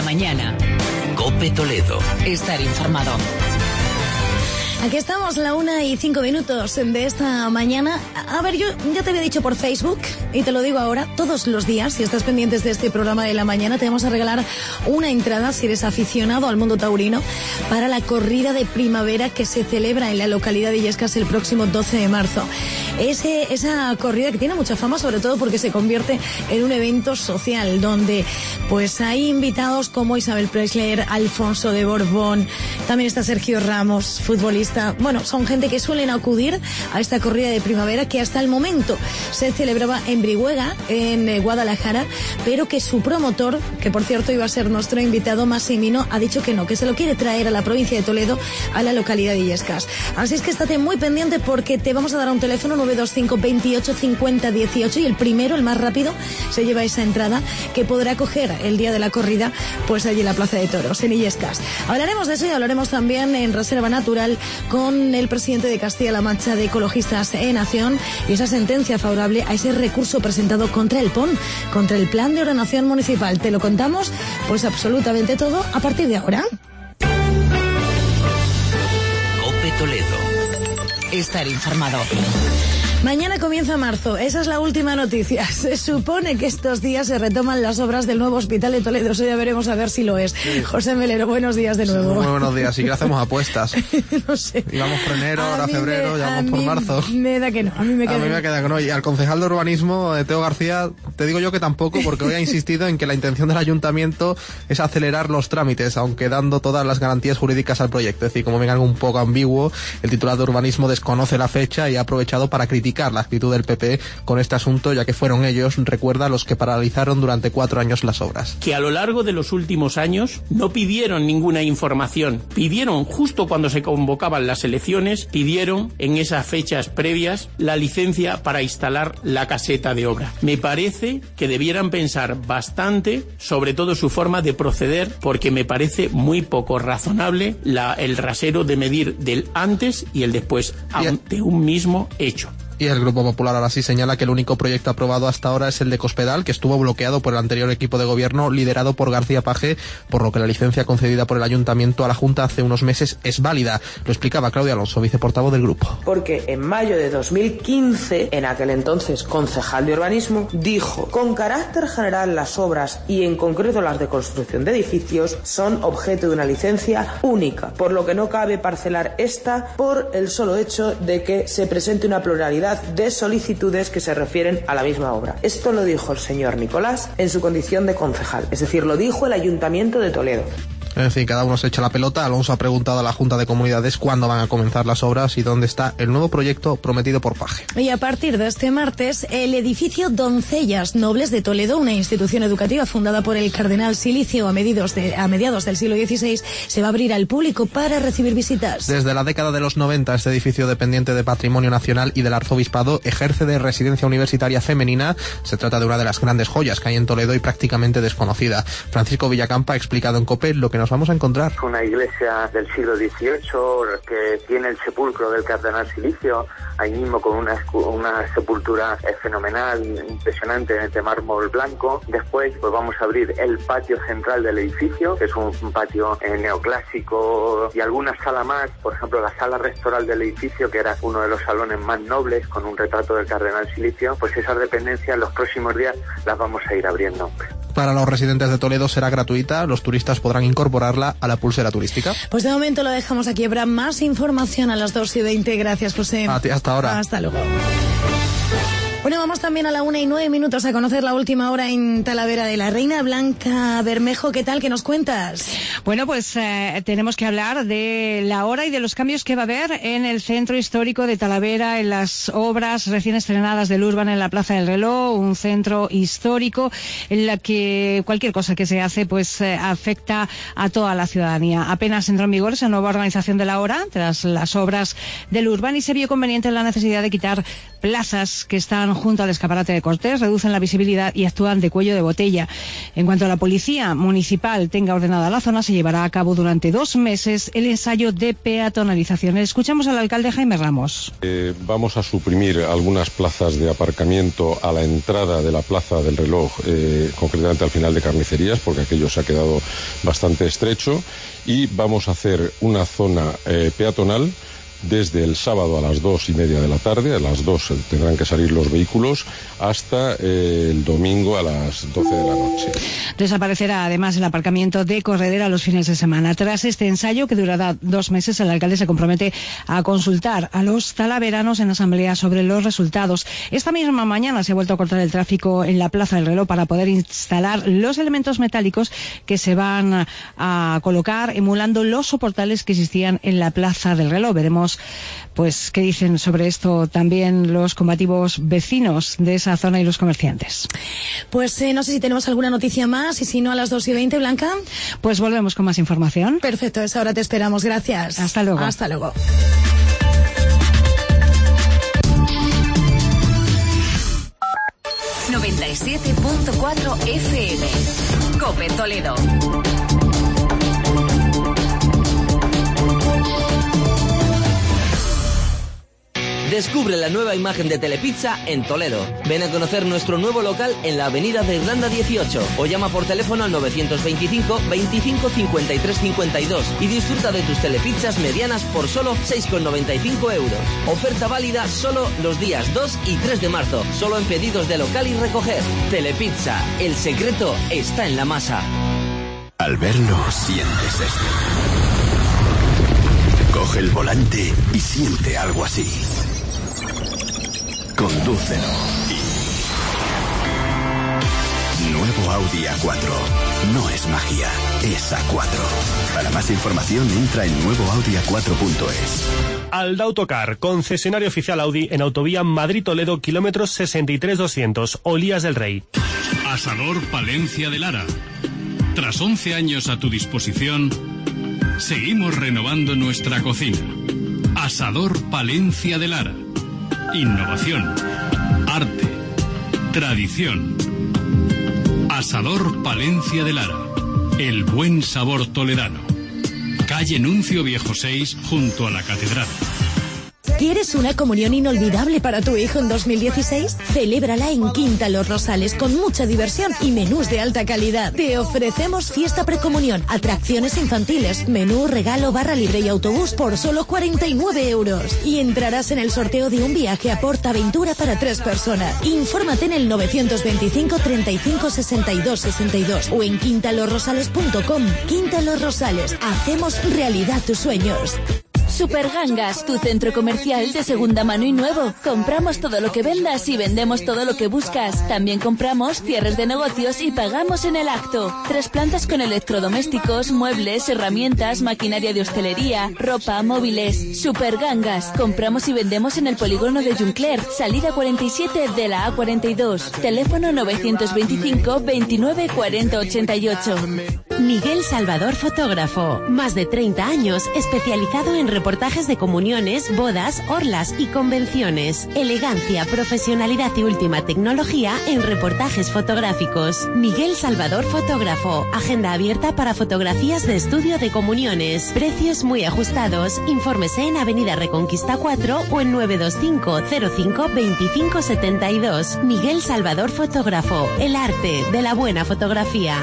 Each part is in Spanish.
mañana. COPE Toledo. Estar informado. Aquí estamos, 1:05 de esta mañana. A ver, yo ya te había dicho por Facebook, y te lo digo ahora, todos los días, si estás pendientes de este programa de la mañana, te vamos a regalar una entrada, si eres aficionado al mundo taurino, para la corrida de primavera que se celebra en la localidad de Illescas el próximo 12 de marzo. Esa corrida que tiene mucha fama, sobre todo porque se convierte en un evento social, donde pues hay invitados como Isabel Preisler, Alfonso de Borbón, también está Sergio Ramos, futbolista. Bueno, son gente que suelen acudir a esta corrida de primavera que hasta el momento se celebraba en Brihuega, en Guadalajara, pero que su promotor, que por cierto iba a ser nuestro invitado, Massimino, ha dicho que no, que se lo quiere traer a la provincia de Toledo, a la localidad de Illescas. Así es que estate muy pendiente porque te vamos a dar un teléfono 925 28 50 18 y el primero, el más rápido, se lleva esa entrada que podrá coger el día de la corrida pues allí en la Plaza de Toros, en Illescas. Hablaremos de eso y hablaremos también en Reserva Natural con el presidente de Castilla-La Mancha de Ecologistas en Acción y esa sentencia favorable a ese recurso presentado contra el PON, contra el Plan de Ordenación Municipal. Te lo contamos, pues absolutamente todo a partir de ahora. COPE Toledo. Estar informado. Mañana comienza marzo, esa es la última noticia. Se supone que estos días se retoman las obras del nuevo hospital de Toledo, eso ya veremos a ver si lo es. Sí. José Melero, buenos días de nuevo. Muy buenos días, ¿y qué hacemos apuestas? No sé. Íbamos por enero, ahora febrero, ya vamos por marzo. Me da que no, a mí me queda que no. Y al concejal de urbanismo, Teo García, te digo yo que tampoco, porque hoy ha insistido en que la intención del ayuntamiento es acelerar los trámites, aunque dando todas las garantías jurídicas al proyecto. Es decir, como ven algo un poco ambiguo, el titular de urbanismo desconoce la fecha y ha aprovechado para criticar la actitud del PP con este asunto, ya que fueron ellos, recuerda, los que paralizaron durante 4 años las obras. Que a lo largo de los últimos años no pidieron ninguna información, pidieron justo cuando se convocaban las elecciones, pidieron en esas fechas previas la licencia para instalar la caseta de obra. Me parece que debieran pensar bastante sobre todo su forma de proceder, porque me parece muy poco razonable el rasero de medir del antes y el después ante un mismo hecho. Y el Grupo Popular ahora sí señala que el único proyecto aprobado hasta ahora es el de Cospedal, que estuvo bloqueado por el anterior equipo de gobierno liderado por García Paje, por lo que la licencia concedida por el ayuntamiento a la Junta hace unos meses es válida. Lo explicaba Claudia Alonso, viceportavoz del grupo. Porque en mayo de 2015, en aquel entonces concejal de urbanismo, dijo: con carácter general las obras y en concreto las de construcción de edificios son objeto de una licencia única, por lo que no cabe parcelar esta por el solo hecho de que se presente una pluralidad de solicitudes que se refieren a la misma obra. Esto lo dijo el señor Nicolás en su condición de concejal, es decir, lo dijo el Ayuntamiento de Toledo. En fin, cada uno se echa la pelota. Alonso ha preguntado a la Junta de Comunidades cuándo van a comenzar las obras y dónde está el nuevo proyecto prometido por Paje. Y a partir de este martes, el edificio Doncellas Nobles de Toledo, una institución educativa fundada por el cardenal Silicio a mediados del siglo XVI, se va a abrir al público para recibir visitas. Desde la década de los 90, este edificio dependiente de Patrimonio Nacional y del Arzobispado ejerce de residencia universitaria femenina. Se trata de una de las grandes joyas que hay en Toledo y prácticamente desconocida. Francisco Villacampa ha explicado en COPE lo que nos vamos a encontrar. Una iglesia del siglo XVIII que tiene el sepulcro del cardenal Silicio, ahí mismo con una sepultura fenomenal, impresionante, de mármol blanco. Después pues vamos a abrir el patio central del edificio, que es un patio neoclásico, y alguna sala más, por ejemplo la sala rectoral del edificio, que era uno de los salones más nobles, con un retrato del cardenal Silicio. Pues esas dependencias en los próximos días las vamos a ir abriendo. Para los residentes de Toledo será gratuita, los turistas podrán incorporarla a la pulsera turística. Pues de momento lo dejamos aquí, habrá más información a las 2:20. Gracias, José. A ti, hasta ahora. Hasta luego. Bueno, vamos también a la 1:09 a conocer la última hora en Talavera de la Reina. Blanca Bermejo, ¿qué tal? ¿Qué nos cuentas? Bueno, pues tenemos que hablar de la hora y de los cambios que va a haber en el centro histórico de Talavera, en las obras recién estrenadas del Urban en la Plaza del Reloj, un centro histórico en la que cualquier cosa que se hace pues afecta a toda la ciudadanía. Apenas entró en vigor esa nueva organización de la hora tras las obras del Urban y se vio conveniente la necesidad de quitar plazas que están junto al escaparate de Cortés, reducen la visibilidad y actúan de cuello de botella. En cuanto a la policía municipal tenga ordenada la zona, se llevará a cabo durante 2 meses el ensayo de peatonalización. Escuchamos al alcalde Jaime Ramos. Vamos a suprimir algunas plazas de aparcamiento a la entrada de la Plaza del Reloj, concretamente al final de Carnicerías, porque aquello se ha quedado bastante estrecho, y vamos a hacer una zona peatonal desde el sábado a las 2:30 de la tarde, a las 2 tendrán que salir los vehículos, hasta el domingo a las 12 de la noche. Desaparecerá además el aparcamiento de corredera los fines de semana. Tras este ensayo, que durará 2 meses, el alcalde se compromete a consultar a los talaveranos en asamblea sobre los resultados. Esta misma mañana se ha vuelto a cortar el tráfico en la Plaza del Reloj para poder instalar los elementos metálicos que se van a colocar emulando los soportales que existían en la Plaza del Reloj. Veremos pues qué dicen sobre esto también los combativos vecinos de esa zona y los comerciantes. Pues no sé si tenemos alguna noticia más, y si no, a las 2:20, Blanca. Pues volvemos con más información. Perfecto, a esa hora te esperamos. Gracias. Hasta luego. Hasta luego. ...97.4 FM... COPE Toledo. Descubre la nueva imagen de Telepizza en Toledo. Ven a conocer nuestro nuevo local en la avenida de Irlanda 18 o llama por teléfono al 925 25 53 52 y disfruta de tus telepizzas medianas por solo 6,95 €. Oferta válida solo los días 2 y 3 de marzo, solo en pedidos de local y recoger. Telepizza, el secreto está en la masa. Al verlo, sientes esto. Coge el volante y siente algo así. Condúcelo. Nuevo Audi A4. No es magia, es A4. Para más información entra en nuevoaudia4.es. Aldautocar, concesionario oficial Audi en autovía Madrid-Toledo, kilómetros 63-200, Olías del Rey. Asador Palencia de Lara. Tras 11 años a tu disposición, seguimos renovando nuestra cocina. Asador Palencia de Lara. Innovación, arte, tradición. Asador Palencia de Lara. El buen sabor toledano. Calle Nuncio Viejo 6, junto a la Catedral. ¿Quieres una comunión inolvidable para tu hijo en 2016? Celébrala en Quinta Los Rosales con mucha diversión y menús de alta calidad. Te ofrecemos fiesta precomunión, atracciones infantiles, menú, regalo, barra libre y autobús por solo 49 €. Y entrarás en el sorteo de un viaje a PortAventura para 3 personas. Infórmate en el 925 35 62 62 o en quintalosrosales.com. Quinta Los Rosales, hacemos realidad tus sueños. Supergangas, tu centro comercial de segunda mano y nuevo. Compramos todo lo que vendas y vendemos todo lo que buscas. También compramos cierres de negocios y pagamos en el acto. 3 plantas con electrodomésticos, muebles, herramientas, maquinaria de hostelería, ropa, móviles. Supergangas, compramos y vendemos en el polígono de Juncler, salida 47 de la A42. Teléfono 925 29 40 88. Miguel Salvador, fotógrafo. Más de 30 años especializado en reportajes de comuniones, bodas, orlas y convenciones. Elegancia, profesionalidad y última tecnología en reportajes fotográficos. Miguel Salvador, fotógrafo. Agenda abierta para fotografías de estudio de comuniones. Precios muy ajustados. Infórmese en Avenida Reconquista 4 o en 925 05 25 72. Miguel Salvador, fotógrafo. El arte de la buena fotografía.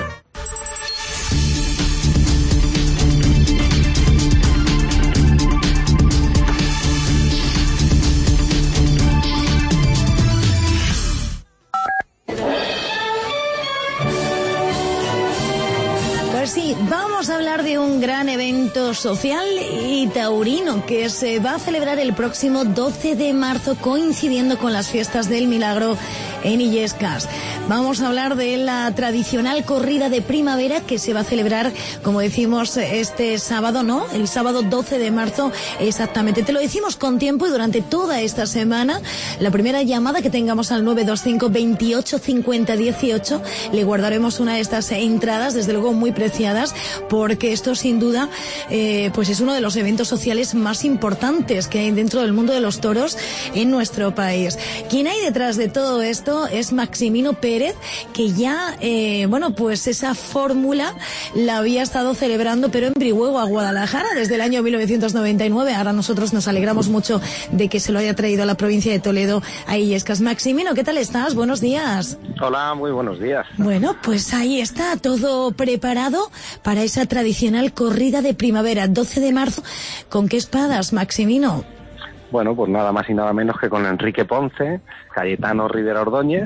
Sí, vamos a hablar de un gran evento social y taurino que se va a celebrar el próximo 12 de marzo coincidiendo con las fiestas del Milagro en Illescas. Vamos a hablar de la tradicional corrida de primavera que se va a celebrar, como decimos, este sábado, ¿no? El sábado 12 de marzo, exactamente. Te lo decimos con tiempo y durante toda esta semana. La primera llamada que tengamos al 925 28 50 18, le guardaremos una de estas entradas, desde luego muy preciadas, porque esto sin duda, pues es uno de los eventos sociales más importantes que hay dentro del mundo de los toros en nuestro país. Quien hay detrás de todo esto es Maximino Pérez, que ya, pues esa fórmula la había estado celebrando, pero en Brihuega, Guadalajara, desde el año 1999. Ahora nosotros nos alegramos mucho de que se lo haya traído a la provincia de Toledo, a Illescas. Maximino, ¿qué tal estás? Buenos días. Hola, muy buenos días. Bueno, pues ahí está todo preparado para esa tradicional corrida de primavera, 12 de marzo. ¿Con qué espadas, Maximino? Bueno, pues nada más y nada menos que con Enrique Ponce, Cayetano Rivera Ordóñez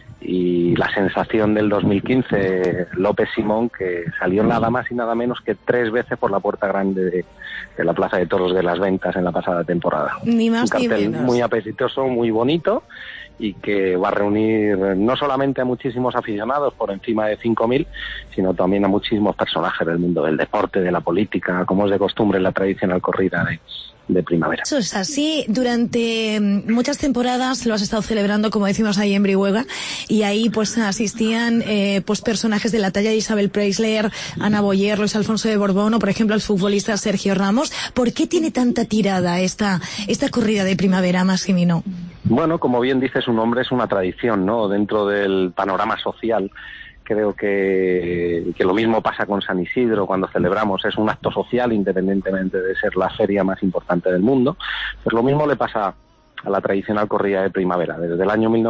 y la sensación del 2015, López Simón, que salió nada más y nada menos que 3 veces por la puerta grande de la Plaza de Toros de las Ventas en la pasada temporada. Ni más ni menos. Un cartel muy apetitoso, muy bonito, y que va a reunir no solamente a muchísimos aficionados, por encima de 5.000, sino también a muchísimos personajes del mundo del deporte, de la política, como es de costumbre en la tradicional corrida de primavera. Eso es así. Durante muchas temporadas lo has estado celebrando, como decimos, ahí en Brihuega, y ahí pues asistían pues personajes de la talla de Isabel Preisler, Ana Boyer, Luis Alfonso de Borbón, o por ejemplo el futbolista Sergio Ramos. ¿Por qué tiene tanta tirada esta corrida de primavera, Maximino? Bueno, como bien dice su nombre, es una tradición, ¿no? Dentro del panorama social. Creo que lo mismo pasa con San Isidro cuando celebramos. Es un acto social, independientemente de ser la feria más importante del mundo. Pues lo mismo le pasa a la tradicional corrida de primavera. Desde el año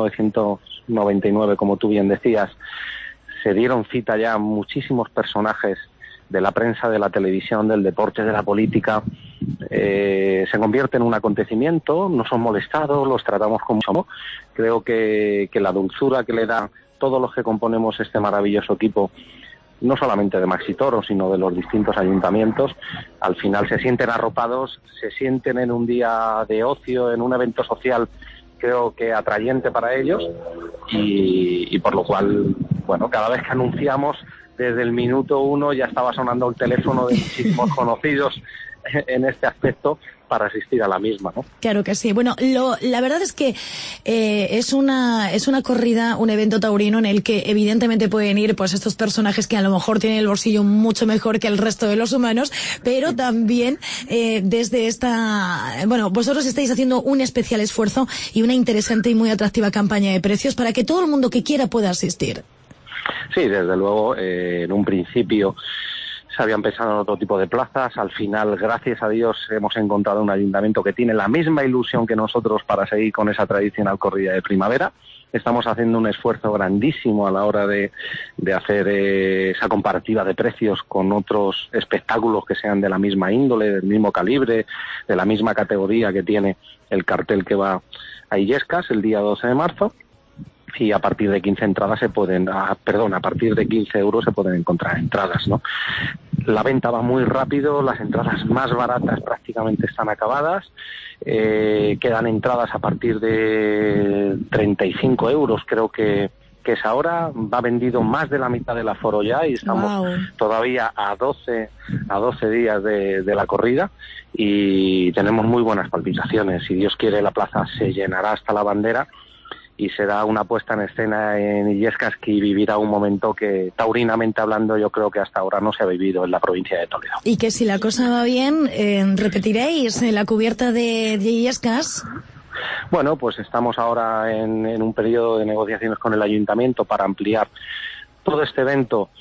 1999, como tú bien decías, se dieron cita ya muchísimos personajes de la prensa, de la televisión, del deporte, de la política. Se convierte en un acontecimiento, no son molestados, los tratamos como somos. Creo que la dulzura que le da todos los que componemos este maravilloso equipo, no solamente de Maxi Toro, sino de los distintos ayuntamientos, al final se sienten arropados, se sienten en un día de ocio, en un evento social, creo que atrayente para ellos, y por lo cual, bueno, cada vez que anunciamos, desde el minuto 1 ya estaba sonando el teléfono de muchísimos conocidos en este aspecto para asistir a la misma, ¿no? Claro que sí. Bueno, la verdad es que es una corrida, un evento taurino en el que evidentemente pueden ir pues estos personajes que a lo mejor tienen el bolsillo mucho mejor que el resto de los humanos, pero también desde vosotros estáis haciendo un especial esfuerzo y una interesante y muy atractiva campaña de precios para que todo el mundo que quiera pueda asistir. Sí, desde luego, en un principio se habían pensado en otro tipo de plazas. Al final, gracias a Dios, hemos encontrado un ayuntamiento que tiene la misma ilusión que nosotros para seguir con esa tradicional corrida de primavera. Estamos haciendo un esfuerzo grandísimo a la hora de hacer esa comparativa de precios con otros espectáculos que sean de la misma índole, del mismo calibre, de la misma categoría que tiene el cartel que va a Illescas el día 12 de marzo. Y a partir de 15 entradas a partir de 15 euros se pueden encontrar entradas, ¿no? La venta va muy rápido, las entradas más baratas prácticamente están acabadas, quedan entradas a partir de 35 euros, creo que es ahora, va vendido más de la mitad del aforo ya y estamos todavía a 12 días de la corrida y tenemos muy buenas palpitaciones. Si Dios quiere, la plaza se llenará hasta la bandera y será una puesta en escena en Illescas que vivirá un momento que, taurinamente hablando, yo creo que hasta ahora no se ha vivido en la provincia de Toledo. Y que si la cosa va bien, ¿repetiréis la cubierta de Illescas? Bueno, pues estamos ahora en un periodo de negociaciones con el ayuntamiento para ampliar todo este evento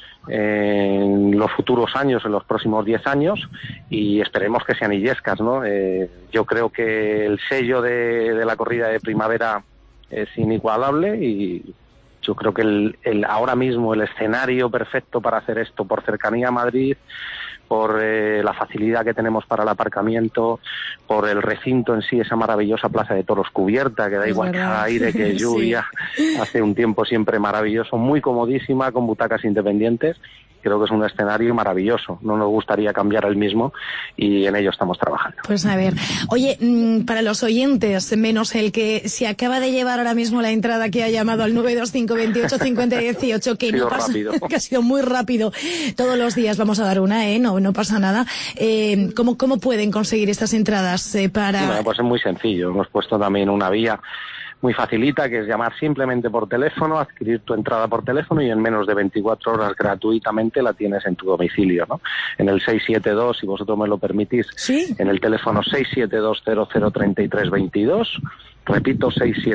en los futuros años, en los próximos 10 años, y esperemos que sean Illescas, ¿no? Yo creo que el sello de la corrida de primavera es inigualable y yo creo que ahora mismo el escenario perfecto para hacer esto, por cercanía a Madrid, por la facilidad que tenemos para el aparcamiento, por el recinto en sí, esa maravillosa plaza de toros cubierta, que da igual que aire, que lluvia, sí. Hace un tiempo siempre maravilloso, muy comodísima, con butacas independientes. creo que es un escenario maravilloso. No nos gustaría cambiar el mismo y en ello estamos trabajando. Pues a ver, oye, para los oyentes, menos el que se acaba de llevar ahora mismo la entrada, que ha llamado al 925 28 50 18, que no pasa, que ha sido muy rápido. Todos los días vamos a dar una, no pasa nada. ¿Cómo pueden conseguir estas entradas para...? Bueno, pues es muy sencillo. Hemos puesto también una vía muy facilita, que es llamar simplemente por teléfono, adquirir tu entrada por teléfono y en menos de 24 horas gratuitamente la tienes en tu domicilio, ¿no? En el 672, si vosotros me lo permitís, ¿sí? En el teléfono 672-003322, repito,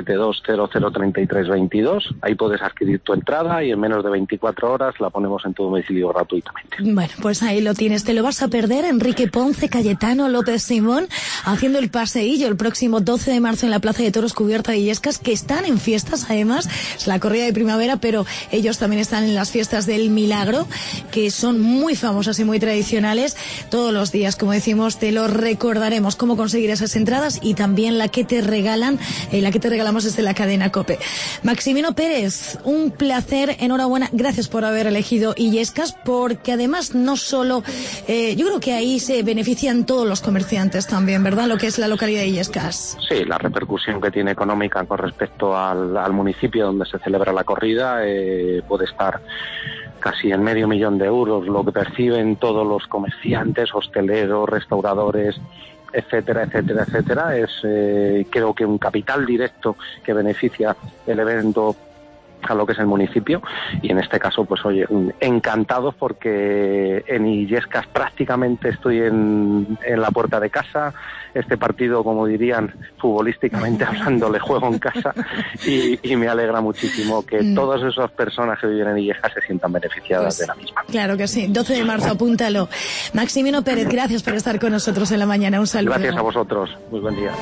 672-003322, ahí puedes adquirir tu entrada y en menos de 24 horas la ponemos en tu domicilio gratuitamente. Bueno, pues ahí lo tienes. Te lo vas a perder, Enrique Ponce, Cayetano López Simón, haciendo el paseillo el próximo 12 de marzo en la Plaza de Toros Cubierta de Illescas, que están en fiestas, además, es la corrida de primavera, pero ellos también están en las fiestas del Milagro, que son muy famosas y muy tradicionales. Todos los días, como decimos, te lo recordaremos cómo conseguir esas entradas y también la que te regalamos desde la cadena COPE. Maximino Pérez, un placer, enhorabuena, gracias por haber elegido Illescas, porque además no solo, yo creo que ahí se benefician todos los comerciantes también, ¿verdad? Lo que es la localidad de Illescas. Sí, la repercusión que tiene económica con respecto al municipio donde se celebra la corrida puede estar casi en €500,000 lo que perciben todos los comerciantes, hosteleros, restauradores, etcétera, etcétera, etcétera. Es creo que un capital directo que beneficia el evento a lo que es el municipio, y en este caso, pues oye, encantados porque en Illescas prácticamente estoy en la puerta de casa. Este partido, como dirían futbolísticamente hablando, le juego en casa y me alegra muchísimo que todas esas personas que viven en Illescas se sientan beneficiadas de la misma. Claro que sí, 12 de marzo, apúntalo. Maximino Pérez, gracias por estar con nosotros en la mañana, un saludo. Gracias a vosotros, muy buen día.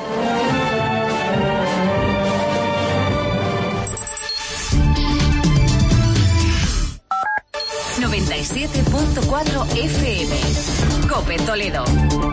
...97.4 FM... COPE Toledo.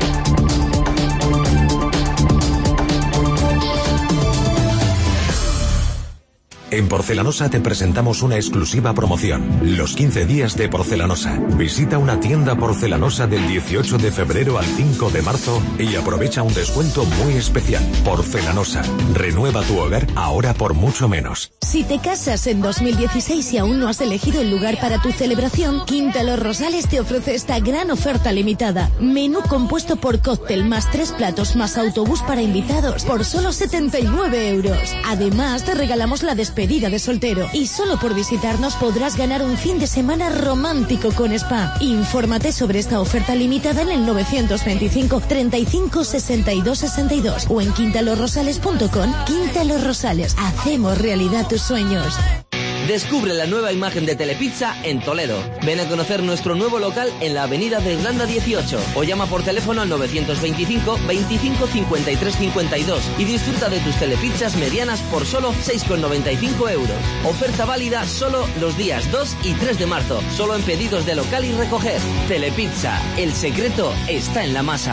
En Porcelanosa te presentamos una exclusiva promoción. Los 15 días de Porcelanosa. Visita una tienda porcelanosa del 18 de febrero al 5 de marzo y aprovecha un descuento muy especial. Porcelanosa. Renueva tu hogar ahora por mucho menos. Si te casas en 2016 y aún no has elegido el lugar para tu celebración, Quinta Los Rosales te ofrece esta gran oferta limitada. Menú compuesto por cóctel más 3 platos más autobús para invitados por solo 79 €. Además, te regalamos la despedida de soltero y solo por visitarnos podrás ganar un fin de semana romántico con spa. Infórmate sobre esta oferta limitada en el 925 35 62 62 o en quintalosrosales.com. Quinta Los Rosales, hacemos realidad tus sueños. Descubre la nueva imagen de Telepizza en Toledo. Ven a conocer nuestro nuevo local en la avenida de Irlanda 18 o llama por teléfono al 925 25 53 52 y disfruta de tus telepizzas medianas por solo 6,95 €. Oferta válida solo los días 2 y 3 de marzo, solo en pedidos de local y recoger. Telepizza, el secreto está en la masa.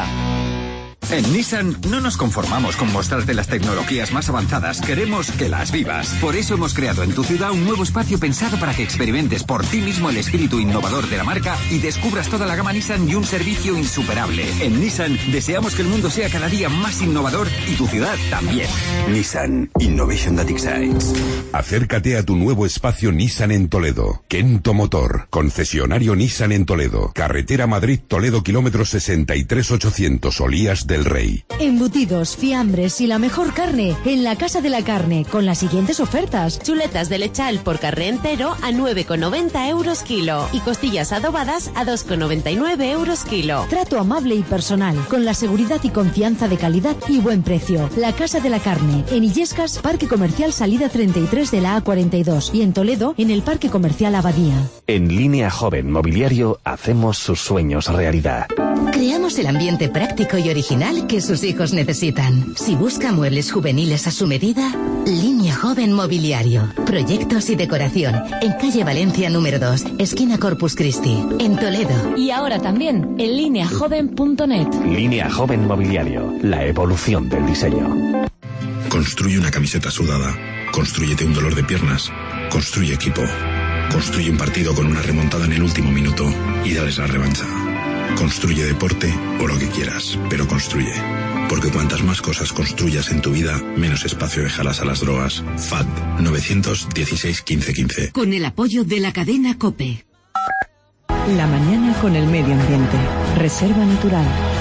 En Nissan no nos conformamos con mostrarte las tecnologías más avanzadas, queremos que las vivas. Por eso hemos creado en tu ciudad un nuevo espacio pensado para que experimentes por ti mismo el espíritu innovador de la marca y descubras toda la gama Nissan y un servicio insuperable. En Nissan deseamos que el mundo sea cada día más innovador y tu ciudad también. Nissan Innovation that excites. Acércate a tu nuevo espacio Nissan en Toledo. Kento Motor, concesionario Nissan en Toledo. Carretera Madrid-Toledo, kilómetros 63,800, Olías del Rey. Embutidos, fiambres y la mejor carne en la Casa de la Carne, con las siguientes ofertas. Chuletas de lechal por carne entero a 9,90 € kilo y costillas adobadas a 2,99 € kilo. Trato amable y personal, con la seguridad y confianza de calidad y buen precio. La Casa de la Carne, en Illescas, Parque Comercial Salida 33 de la A42 y en Toledo, en el Parque Comercial Abadía. En Línea Joven Mobiliario hacemos sus sueños realidad. Creamos el ambiente práctico y original que sus hijos necesitan. Si busca muebles juveniles a su medida, Línea Joven Mobiliario. Proyectos y decoración. En calle Valencia número 2, esquina Corpus Christi, en Toledo. Y ahora también en lineajoven.net. Línea Joven Mobiliario. La evolución del diseño. Construye una camiseta sudada. Constrúyete un dolor de piernas. Construye equipo. Construye un partido con una remontada en el último minuto y dales la revancha. Construye deporte o lo que quieras, pero construye. Porque cuantas más cosas construyas en tu vida, menos espacio dejarás a las drogas. FAD 916 15 15. Con el apoyo de la cadena COPE. La mañana con el medio ambiente. Reserva Natural.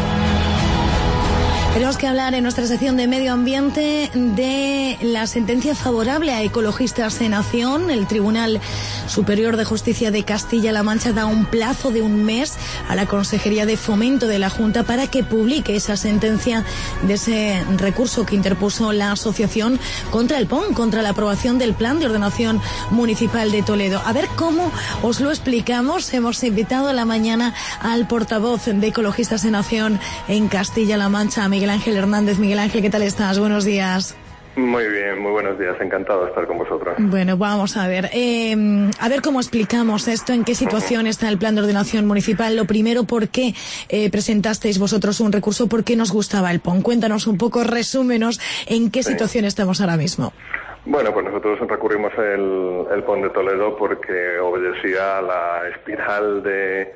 Tenemos que hablar en nuestra sección de medio ambiente de la sentencia favorable a Ecologistas en Acción. El Tribunal Superior de Justicia de Castilla-La Mancha da un plazo de un mes a la Consejería de Fomento de la Junta para que publique esa sentencia de ese recurso que interpuso la asociación contra el POM, contra la aprobación del Plan de Ordenación Municipal de Toledo. A ver cómo os lo explicamos. Hemos invitado a la mañana al portavoz de Ecologistas en Acción en Castilla-La Mancha, Miguel Ángel Hernández. Miguel Ángel, ¿qué tal estás? Buenos días. Muy bien, muy buenos días. Encantado de estar con vosotros. Bueno, vamos a ver cómo explicamos esto, en qué situación está el Plan de Ordenación Municipal. Lo primero, ¿por qué presentasteis vosotros un recurso? ¿Por qué nos gustaba el POM? Cuéntanos un poco, resúmenos en qué situación estamos ahora mismo. Bueno, pues nosotros recurrimos el POM de Toledo porque obedecía a la espiral de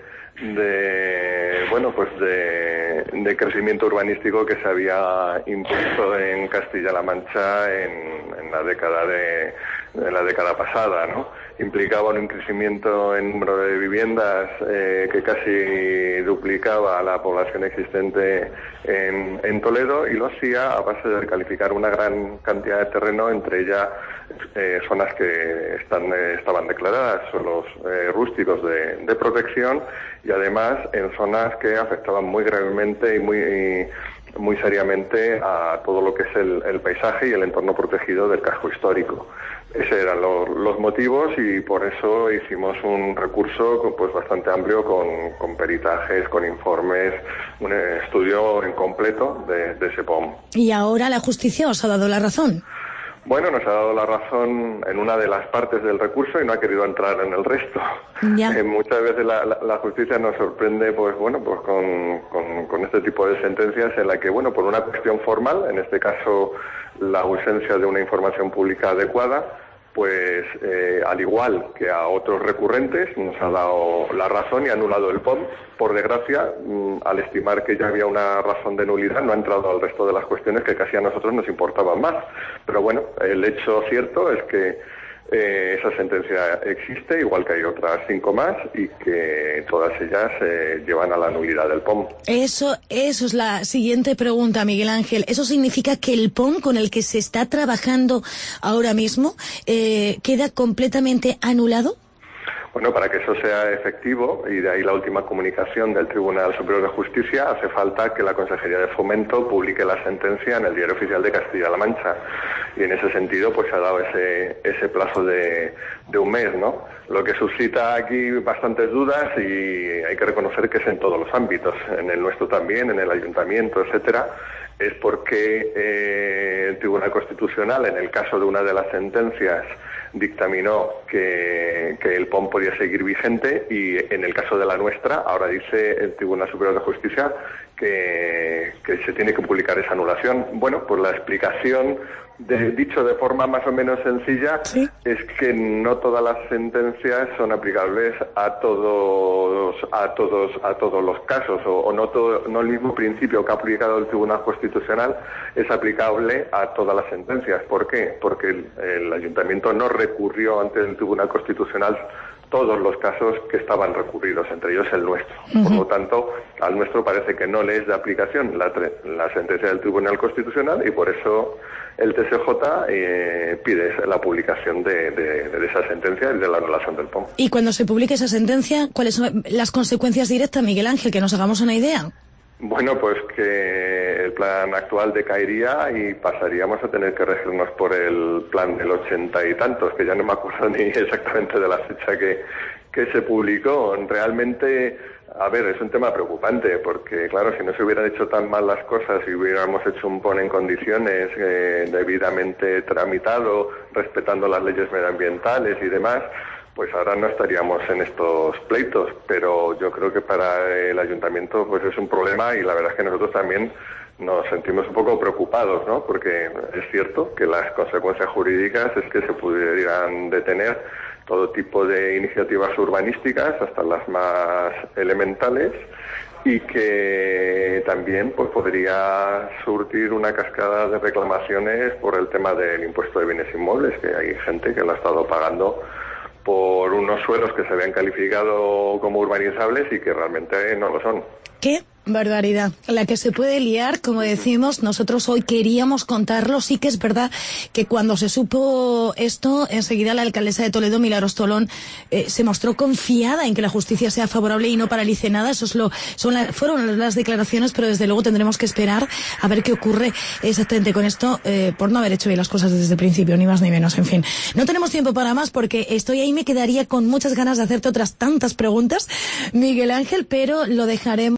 crecimiento urbanístico que se había impuesto en Castilla-La Mancha en la década pasada, ¿no? Implicaba un crecimiento en número de viviendas que casi duplicaba la población existente en Toledo, y lo hacía a base de recalificar una gran cantidad de terreno, entre ellas zonas que estaban declaradas, suelos rústicos de protección, y además en zonas que afectaban muy gravemente y muy seriamente a todo lo que es el paisaje y el entorno protegido del casco histórico. Esos eran los motivos, y por eso hicimos un recurso pues bastante amplio con peritajes, con informes, un estudio en completo de ese POM. ¿Y ahora la justicia os ha dado la razón? Bueno, nos ha dado la razón en una de las partes del recurso y no ha querido entrar en el resto. Muchas veces la justicia nos sorprende, pues con este tipo de sentencias en la que, por una cuestión formal, en este caso la ausencia de una información pública adecuada, pues al igual que a otros recurrentes, nos ha dado la razón y ha anulado el POM. Por desgracia, al estimar que ya había una razón de nulidad, no ha entrado al resto de las cuestiones que casi a nosotros nos importaban más. Pero bueno, el hecho cierto es que esa sentencia existe, igual que hay otras 5 más, y que todas ellas llevan a la nulidad del POM. Eso es la siguiente pregunta, Miguel Ángel. ¿Eso significa que el POM con el que se está trabajando ahora mismo queda completamente anulado? Bueno, para que eso sea efectivo, y de ahí la última comunicación del Tribunal Superior de Justicia, hace falta que la Consejería de Fomento publique la sentencia en el Diario Oficial de Castilla-La Mancha. Y en ese sentido, pues se ha dado ese plazo de un mes, ¿no? Lo que suscita aquí bastantes dudas, y hay que reconocer que es en todos los ámbitos, en el nuestro también, en el ayuntamiento, etcétera, es porque el Tribunal Constitucional, en el caso de una de las sentencias, dictaminó que el POM podía seguir vigente, y en el caso de la nuestra, ahora dice el Tribunal Superior de Justicia que se tiene que publicar esa anulación. Bueno, pues la explicación, dicho de forma más o menos sencilla, es que no todas las sentencias son aplicables a todos los casos, o no el mismo principio que ha aplicado el Tribunal Constitucional es aplicable a todas las sentencias. ¿Por qué? Porque el Ayuntamiento no recurrió ante el Tribunal Constitucional todos los casos que estaban recurridos, entre ellos el nuestro. Por lo tanto, al nuestro parece que no le es de aplicación la sentencia del Tribunal Constitucional, y por eso el TSJ pide la publicación de esa sentencia y de la anulación del POM. Y cuando se publique esa sentencia, ¿cuáles son las consecuencias directas, Miguel Ángel? Que nos hagamos una idea. Bueno, pues que el plan actual decaería y pasaríamos a tener que regirnos por el plan del 80 y tantos, que ya no me acuerdo ni exactamente de la fecha que se publicó. Realmente, a ver, es un tema preocupante, porque claro, si no se hubieran hecho tan mal las cosas y hubiéramos hecho un POM en condiciones debidamente tramitado, respetando las leyes medioambientales y demás, pues ahora no estaríamos en estos pleitos. Pero yo creo que para el ayuntamiento pues es un problema, y la verdad es que nosotros también nos sentimos un poco preocupados, ¿no? Porque es cierto que las consecuencias jurídicas es que se pudieran detener todo tipo de iniciativas urbanísticas, hasta las más elementales, y que también pues podría surtir una cascada de reclamaciones por el tema del impuesto de bienes inmuebles, que hay gente que lo ha estado pagando por unos suelos que se habían calificado como urbanizables y que realmente no lo son. ¿Qué? Barbaridad, la que se puede liar, como decimos, nosotros hoy queríamos contarlo. Sí que es verdad que cuando se supo esto, enseguida la alcaldesa de Toledo, Milagros Tolón, se mostró confiada en que la justicia sea favorable y no paralice nada. Fueron las declaraciones, pero desde luego tendremos que esperar a ver qué ocurre exactamente con esto, por no haber hecho bien las cosas desde el principio, ni más ni menos. En fin, no tenemos tiempo para más porque estoy ahí, me quedaría con muchas ganas de hacerte otras tantas preguntas, Miguel Ángel, pero lo dejaremos